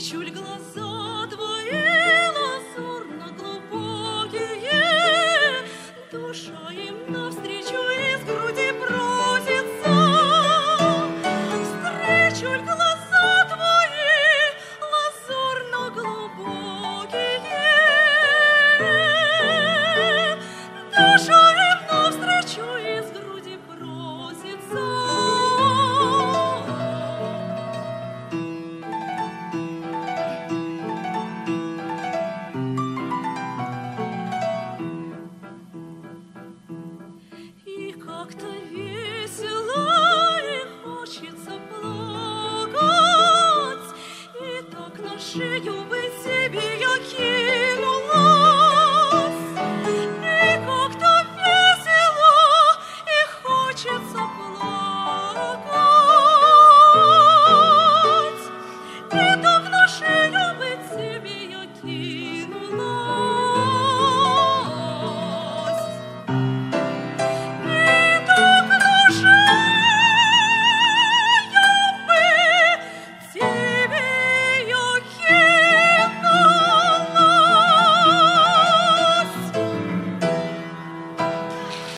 Чуль глаза твои лазурно-глубокие, душа им навстречу из груди просится. Встречу глаза твои лазурно-глубокие, душа им навстречу из груди просится. Как-то весело и хочется плакать, и так на шею